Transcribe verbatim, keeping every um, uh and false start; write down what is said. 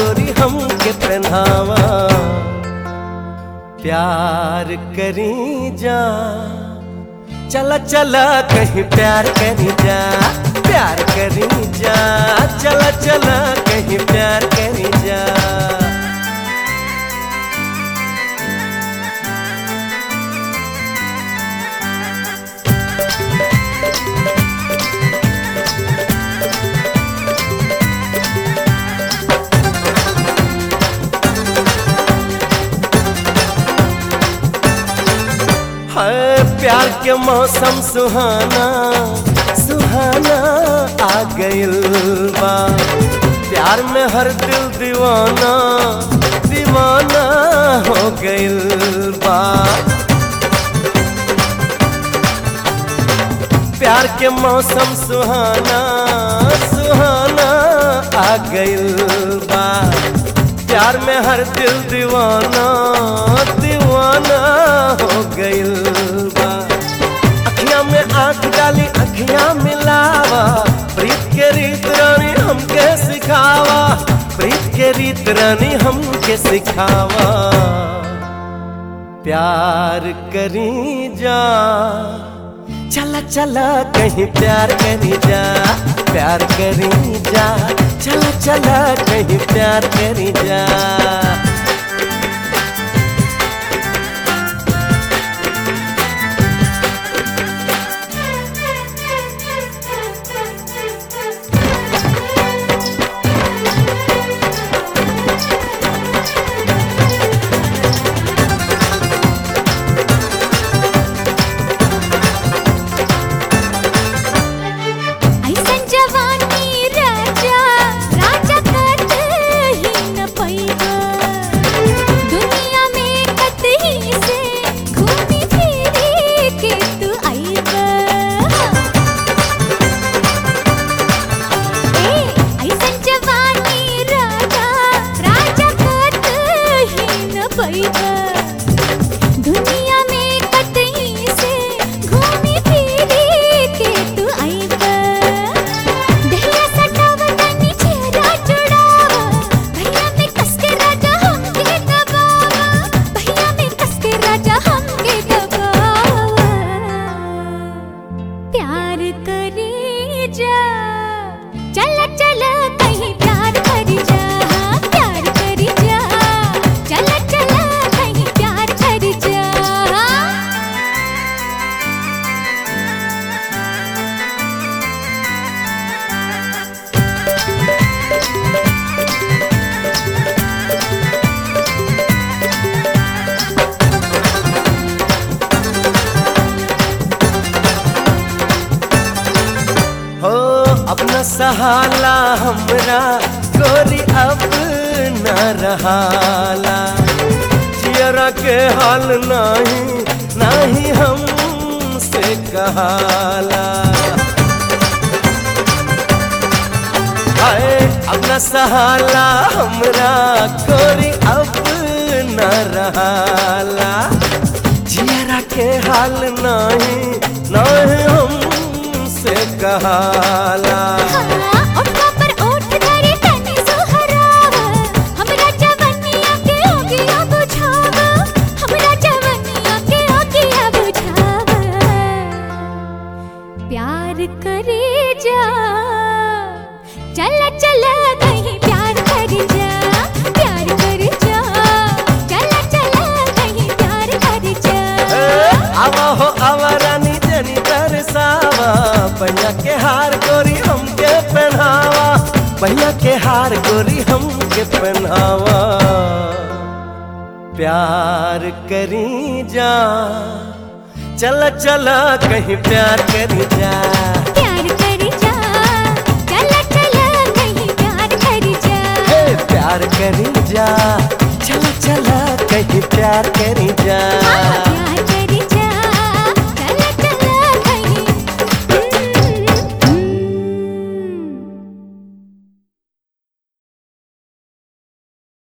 गोरी हमके पहनावा। प्यार करी जा, चला चला कहीं प्यार करी जा, प्यार करी जा, चला चला कहीं प्यार करी जा। है प्यार के मौसम सुहाना सुहाना आ गइल बा। प्यार में हर दिल दीवाना दीवाना हो गइल बा। प्यार के मौसम सुहाना सुहाना आ गइल बा। प्यार में हर दिल दीवाना दीवाना हो गइल बा। अखियां में आंख डाली अखियां मिलावा, प्रीत के रीत रानी हमके सिखावा, प्रीत के रीत रानी हमके सिखावा। प्यार करी जा, चला चला कहीं प्यार करी जा, प्यार करी जा, चला चला कहीं प्यार करी जा। दुनिया में कतई से घूमी फिरी के तू आईबा। दहिया सटावा तनी चेहरा जुड़ावा, भैया में कस के राजा हमके दबावा, भैया में कस के राजा हमके दबावा। प्यार करी जा, चला चला कहीं प्यार करी जा, प्यार करी जा, चला चला कहीं प्यार करी जा। हो अपना सहाला हमरा गोरी अब न रहाला। जियरा के हाल नहीं नहीं हमसे कहाला। हाय अपना सहाला हमरा गोरी अब न रहाला। जियरा के हाल नहीं नहीं हमसे कहाला। प्यार करे जा, चला चला कहीं प्यार कर जा, प्यार कर जा, चला चला कहीं प्यार कर जा। आवा हो आवा रानी जनी तरसावा, भैया के हार गोरी हमके पहनावा, भैया के हार गोरी हमके पहनावा। प्यार करी जा, चला चला कहीं प्यार करी जा, प्यार करी जा, चला चला कहीं प्यार करी जा। प्यार करी जा, चला चला कहीं प्यार करी जा। हाँ, प्यार